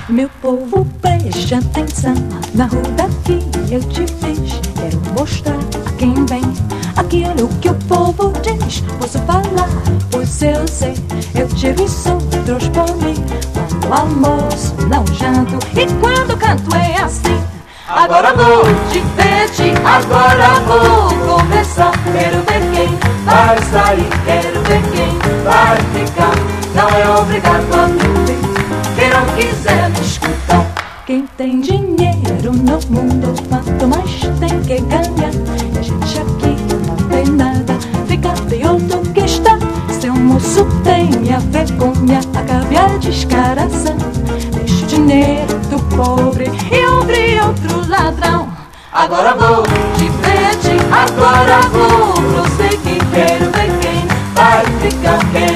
Meu povo, preste atenção. Na rua daqui eu te fiz. Quero mostrar a quem vem aquilo que o povo diz. Posso falar, pois eu sei. Eu tive isso, outros por mim. Quando almoço, não janto. E quando canto é assim. Agora vou divertir, agora vou conversar. Quero ver quem vai sair, quero ver quem vai ficar. Não é obrigado a me quem não quiser me escutar. Quem tem dinheiro no mundo, quanto mais tem que ganhar. E a gente aqui não tem nada, fica pior do que está. Seu moço tem a vergonha, acabe a descaração. Deixa o dinheiro do pobre e ouvir outro ladrão. Agora vou divertir, agora vou prosseguir. Quero ver quem vai ficar, quem